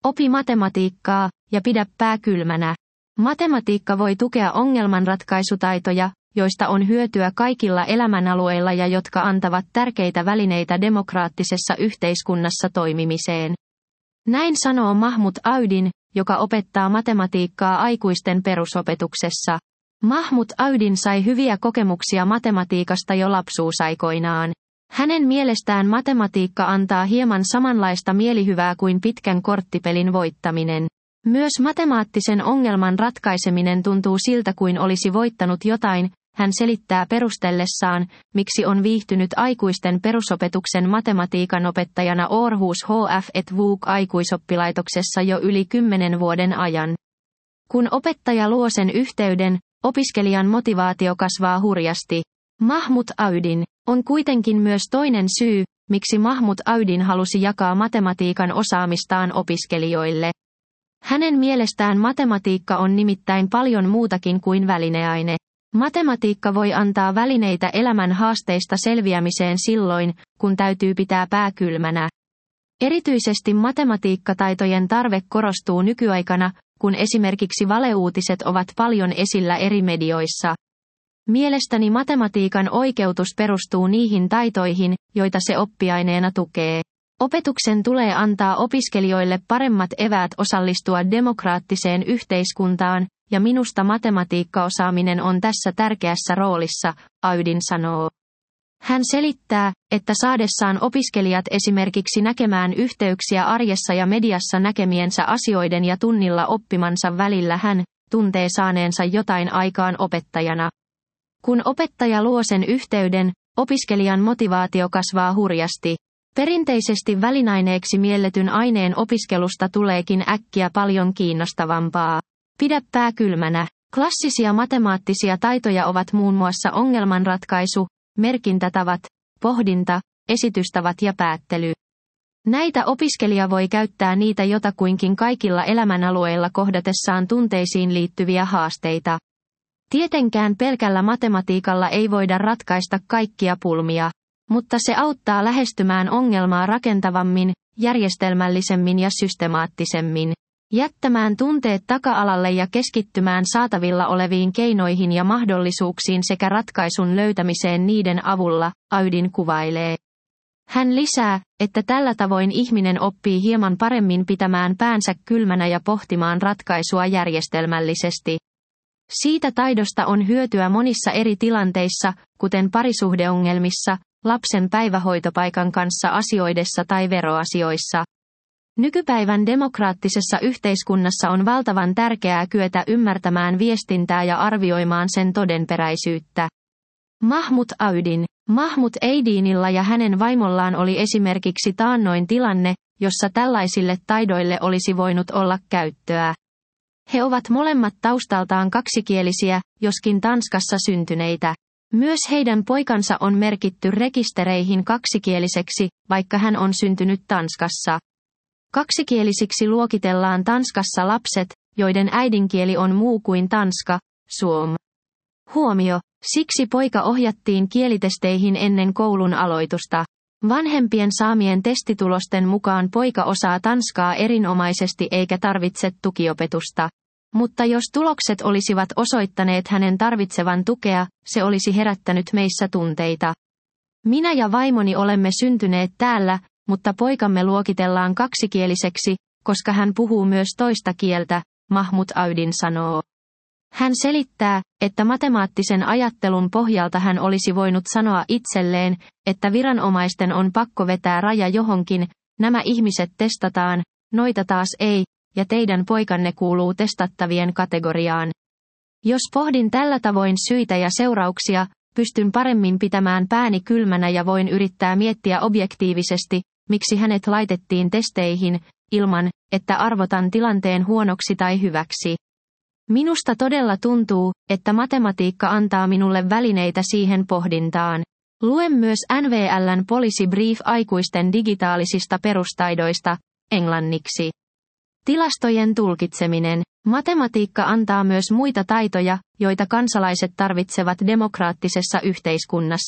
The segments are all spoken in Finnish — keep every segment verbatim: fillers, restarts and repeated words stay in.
Opi matematiikkaa ja pidä pää kylmänä. Matematiikka voi tukea ongelmanratkaisutaitoja, joista on hyötyä kaikilla elämänalueilla ja jotka antavat tärkeitä välineitä demokraattisessa yhteiskunnassa toimimiseen. Näin sanoo Mahmud Aydin, joka opettaa matematiikkaa aikuisten perusopetuksessa. Mahmud Aydin sai hyviä kokemuksia matematiikasta jo lapsuusaikoinaan. Hänen mielestään matematiikka antaa hieman samanlaista mielihyvää kuin pitkän korttipelin voittaminen. Myös matemaattisen ongelman ratkaiseminen tuntuu siltä kuin olisi voittanut jotain, hän selittää perustellessaan, miksi on viihtynyt aikuisten perusopetuksen matematiikan opettajana Aarhus H F et V U K-aikuisoppilaitoksessa jo yli kymmenen vuoden ajan. Kun opettaja luo sen yhteyden, opiskelijan motivaatio kasvaa hurjasti. Mahmud Aydin on kuitenkin myös toinen syy, miksi Mahmud Aydin halusi jakaa matematiikan osaamistaan opiskelijoille. Hänen mielestään matematiikka on nimittäin paljon muutakin kuin välineaine. Matematiikka voi antaa välineitä elämän haasteista selviämiseen silloin, kun täytyy pitää pää kylmänä. Erityisesti matematiikkataitojen tarve korostuu nykyaikana, kun esimerkiksi valeuutiset ovat paljon esillä eri medioissa. Mielestäni matematiikan oikeutus perustuu niihin taitoihin, joita se oppiaineena tukee. Opetuksen tulee antaa opiskelijoille paremmat eväät osallistua demokraattiseen yhteiskuntaan, ja minusta matematiikkaosaaminen on tässä tärkeässä roolissa, Aydin sanoo. Hän selittää, että saadessaan opiskelijat esimerkiksi näkemään yhteyksiä arjessa ja mediassa näkemiensä asioiden ja tunnilla oppimansa välillä hän tuntee saaneensa jotain aikaan opettajana. Kun opettaja luo sen yhteyden, opiskelijan motivaatio kasvaa hurjasti. Perinteisesti välinaineeksi mielletyn aineen opiskelusta tuleekin äkkiä paljon kiinnostavampaa. Pidä pää kylmänä. Klassisia matemaattisia taitoja ovat muun muassa ongelmanratkaisu, merkintätavat, pohdinta, esitystavat ja päättely. Näitä opiskelija voi käyttää niitä jotakuinkin kaikilla elämänalueilla kohdatessaan tunteisiin liittyviä haasteita. Tietenkään pelkällä matematiikalla ei voida ratkaista kaikkia pulmia, mutta se auttaa lähestymään ongelmaa rakentavammin, järjestelmällisemmin ja systemaattisemmin. Jättämään tunteet taka-alalle ja keskittymään saatavilla oleviin keinoihin ja mahdollisuuksiin sekä ratkaisun löytämiseen niiden avulla, Aydin kuvailee. Hän lisää, että tällä tavoin ihminen oppii hieman paremmin pitämään päänsä kylmänä ja pohtimaan ratkaisua järjestelmällisesti. Siitä taidosta on hyötyä monissa eri tilanteissa, kuten parisuhdeongelmissa, lapsen päivähoitopaikan kanssa asioidessa tai veroasioissa. Nykypäivän demokraattisessa yhteiskunnassa on valtavan tärkeää kyetä ymmärtämään viestintää ja arvioimaan sen todenperäisyyttä. Mahmud Aydin. Mahmud Aydinilla ja hänen vaimollaan oli esimerkiksi taannoin tilanne, jossa tällaisille taidoille olisi voinut olla käyttöä. He ovat molemmat taustaltaan kaksikielisiä, joskin Tanskassa syntyneitä. Myös heidän poikansa on merkitty rekistereihin kaksikieliseksi, vaikka hän on syntynyt Tanskassa. Kaksikielisiksi luokitellaan Tanskassa lapset, joiden äidinkieli on muu kuin tanska, suom. Huomio, siksi poika ohjattiin kielitesteihin ennen koulun aloitusta. Vanhempien saamien testitulosten mukaan poika osaa tanskaa erinomaisesti eikä tarvitse tukiopetusta. Mutta jos tulokset olisivat osoittaneet hänen tarvitsevan tukea, se olisi herättänyt meissä tunteita. Minä ja vaimoni olemme syntyneet täällä, mutta poikamme luokitellaan kaksikieliseksi, koska hän puhuu myös toista kieltä, Mahmud Aydin sanoo. Hän selittää, että matemaattisen ajattelun pohjalta hän olisi voinut sanoa itselleen, että viranomaisten on pakko vetää raja johonkin, nämä ihmiset testataan, noita taas ei, ja teidän poikanne kuuluu testattavien kategoriaan. Jos pohdin tällä tavoin syitä ja seurauksia, pystyn paremmin pitämään pääni kylmänä ja voin yrittää miettiä objektiivisesti, miksi hänet laitettiin testeihin, ilman, että arvotan tilanteen huonoksi tai hyväksi. Minusta todella tuntuu, että matematiikka antaa minulle välineitä siihen pohdintaan. Luen myös N V L:n Policy Brief aikuisten digitaalisista perustaidoista, englanniksi. Tilastojen tulkitseminen. Matematiikka antaa myös muita taitoja, joita kansalaiset tarvitsevat demokraattisessa yhteiskunnassa.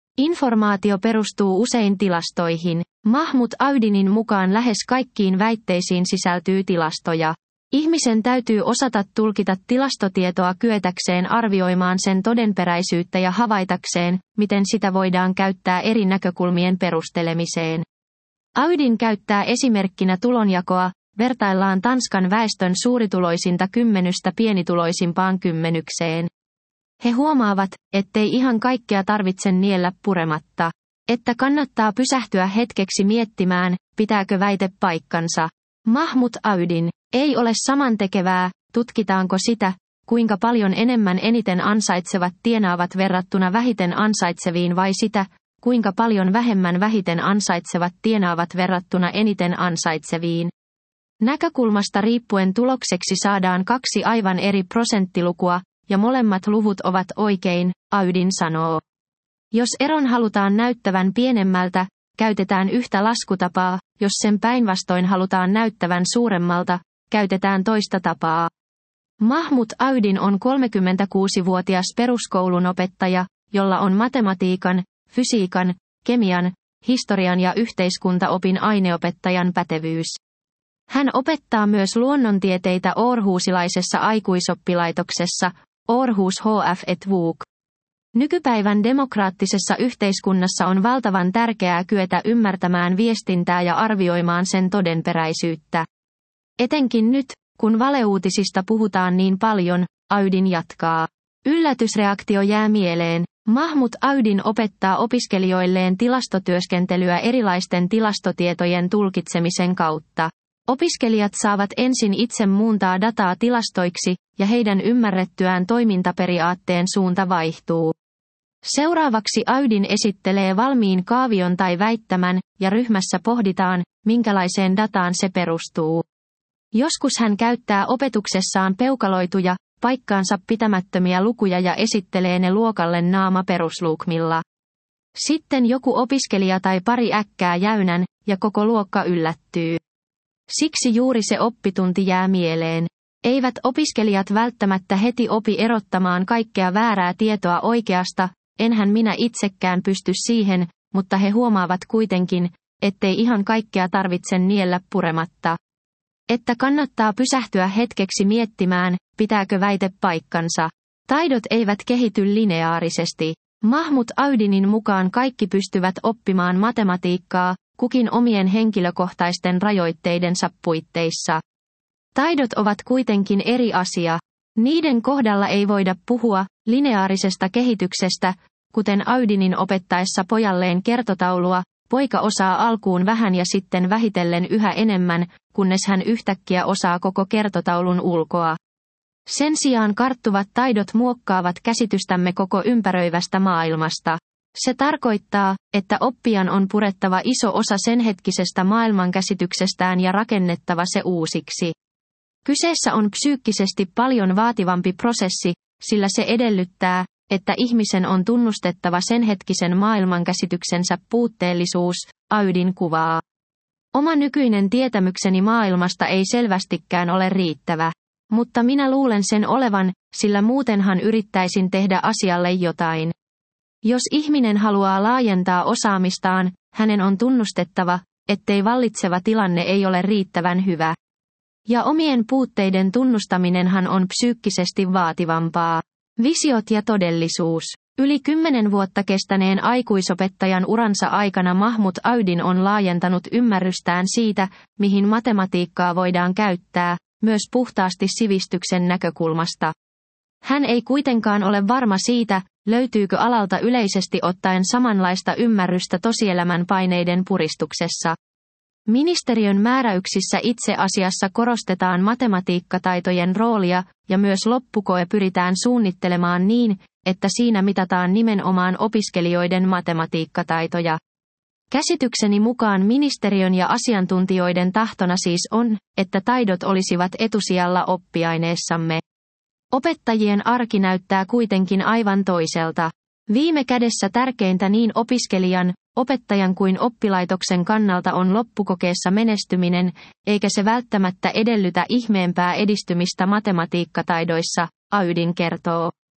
Informaatio perustuu usein tilastoihin. Mahmut Aydinin mukaan lähes kaikkiin väitteisiin sisältyy tilastoja. Ihmisen täytyy osata tulkita tilastotietoa kyetäkseen arvioimaan sen todenperäisyyttä ja havaitakseen, miten sitä voidaan käyttää eri näkökulmien perustelemiseen. Aydin käyttää esimerkkinä tulonjakoa, vertaillaan Tanskan väestön suurituloisinta kymmenystä pienituloisimpaan kymmenykseen. He huomaavat, ettei ihan kaikkea tarvitse niellä purematta. Että kannattaa pysähtyä hetkeksi miettimään, pitääkö väite paikkansa. Mahmut Aydin, ei ole samantekevää, tutkitaanko sitä, kuinka paljon enemmän eniten ansaitsevat tienaavat verrattuna vähiten ansaitseviin vai sitä, kuinka paljon vähemmän vähiten ansaitsevat tienaavat verrattuna eniten ansaitseviin. Näkökulmasta riippuen tulokseksi saadaan kaksi aivan eri prosenttilukua, ja molemmat luvut ovat oikein, Aydin sanoo. Jos eron halutaan näyttävän pienemmältä, käytetään yhtä laskutapaa, jos sen päinvastoin halutaan näyttävän suuremmalta, käytetään toista tapaa. Mahmut Aydin on kolmekymmentäkuusivuotias peruskoulun opettaja, jolla on matematiikan, fysiikan, kemian, historian ja yhteiskuntaopin aineopettajan pätevyys. Hän opettaa myös luonnontieteitä århusilaisessa aikuisoppilaitoksessa, Århus H F et V U K. Nykypäivän demokraattisessa yhteiskunnassa on valtavan tärkeää kyetä ymmärtämään viestintää ja arvioimaan sen todenperäisyyttä. Etenkin nyt, kun valeuutisista puhutaan niin paljon, Aydin jatkaa. Yllätysreaktio jää mieleen. Mahmut Aydin opettaa opiskelijoilleen tilastotyöskentelyä erilaisten tilastotietojen tulkitsemisen kautta. Opiskelijat saavat ensin itse muuntaa dataa tilastoiksi, ja heidän ymmärrettyään toimintaperiaatteen suunta vaihtuu. Seuraavaksi Aydin esittelee valmiin kaavion tai väittämän, ja ryhmässä pohditaan, minkälaiseen dataan se perustuu. Joskus hän käyttää opetuksessaan peukaloituja, paikkaansa pitämättömiä lukuja ja esittelee ne luokalle naama perusluukmilla. Sitten joku opiskelija tai pari äkkää jäynän, ja koko luokka yllättyy. Siksi juuri se oppitunti jää mieleen. Eivät opiskelijat välttämättä heti opi erottamaan kaikkea väärää tietoa oikeasta, enhän minä itsekään pysty siihen, mutta he huomaavat kuitenkin, ettei ihan kaikkea tarvitse niellä purematta. Että kannattaa pysähtyä hetkeksi miettimään, pitääkö väite paikkansa. Taidot eivät kehity lineaarisesti. Mahmut Aydinin mukaan kaikki pystyvät oppimaan matematiikkaa, kukin omien henkilökohtaisten rajoitteidensa puitteissa. Taidot ovat kuitenkin eri asia. Niiden kohdalla ei voida puhua lineaarisesta kehityksestä, kuten Aydinin opettaessa pojalleen kertotaulua, poika osaa alkuun vähän ja sitten vähitellen yhä enemmän, kunnes hän yhtäkkiä osaa koko kertotaulun ulkoa. Sen sijaan karttuvat taidot muokkaavat käsitystämme koko ympäröivästä maailmasta. Se tarkoittaa, että oppijan on purettava iso osa sen hetkisestä maailmankäsityksestään ja rakennettava se uusiksi. Kyseessä on psyykkisesti paljon vaativampi prosessi, sillä se edellyttää, että ihmisen on tunnustettava sen hetkisen maailmankäsityksensä puutteellisuus, Aydin kuvaa. Oma nykyinen tietämykseni maailmasta ei selvästikään ole riittävä. Mutta minä luulen sen olevan, sillä muutenhan yrittäisin tehdä asialle jotain. Jos ihminen haluaa laajentaa osaamistaan, hänen on tunnustettava, ettei vallitseva tilanne ei ole riittävän hyvä. Ja omien puutteiden tunnustaminenhan on psyykkisesti vaativampaa. Visiot ja todellisuus. Yli kymmenen vuotta kestäneen aikuisopettajan uransa aikana Mahmut Aydin on laajentanut ymmärrystään siitä, mihin matematiikkaa voidaan käyttää, myös puhtaasti sivistyksen näkökulmasta. Hän ei kuitenkaan ole varma siitä, löytyykö alalta yleisesti ottaen samanlaista ymmärrystä tosielämän paineiden puristuksessa. Ministeriön määräyksissä itse asiassa korostetaan matematiikkataitojen roolia, ja myös loppukoe pyritään suunnittelemaan niin, että siinä mitataan nimenomaan opiskelijoiden matematiikkataitoja. Käsitykseni mukaan ministeriön ja asiantuntijoiden tahtona siis on, että taidot olisivat etusijalla oppiaineessamme. Opettajien arki näyttää kuitenkin aivan toiselta. Viime kädessä tärkeintä niin opiskelijan, opettajan kuin oppilaitoksen kannalta on loppukokeessa menestyminen, eikä se välttämättä edellytä ihmeempää edistymistä matematiikkataidoissa, Aydin kertoo.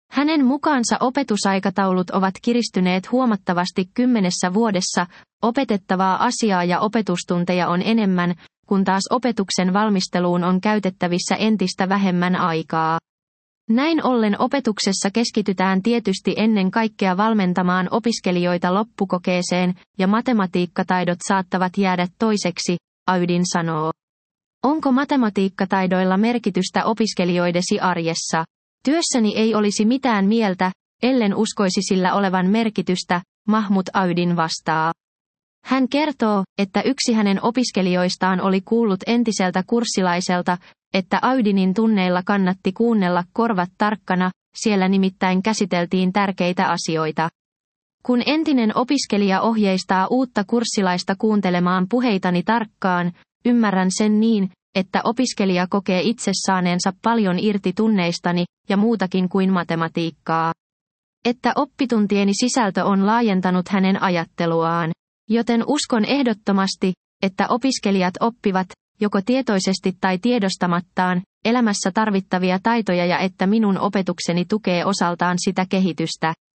Hänen mukaansa opetusaikataulut ovat kiristyneet huomattavasti kymmenessä vuodessa, opetettavaa asiaa ja opetustunteja on enemmän, kun taas opetuksen valmisteluun on käytettävissä entistä vähemmän aikaa. Näin ollen opetuksessa keskitytään tietysti ennen kaikkea valmentamaan opiskelijoita loppukokeeseen, ja matematiikkataidot saattavat jäädä toiseksi, Aydin sanoo. Onko matematiikkataidoilla merkitystä opiskelijoidesi arjessa? Työssäni ei olisi mitään mieltä, ellen uskoisi sillä olevan merkitystä, Mahmut Aydin vastaa. Hän kertoo, että yksi hänen opiskelijoistaan oli kuullut entiseltä kurssilaiselta, että Aydinin tunneilla kannatti kuunnella korvat tarkkana, siellä nimittäin käsiteltiin tärkeitä asioita. Kun entinen opiskelija ohjeistaa uutta kurssilaista kuuntelemaan puheitani tarkkaan, ymmärrän sen niin, että opiskelija kokee itse saaneensa paljon irti tunneistani, ja muutakin kuin matematiikkaa. Että oppituntieni sisältö on laajentanut hänen ajatteluaan. Joten uskon ehdottomasti, että opiskelijat oppivat, joko tietoisesti tai tiedostamattaan, elämässä tarvittavia taitoja ja että minun opetukseni tukee osaltaan sitä kehitystä.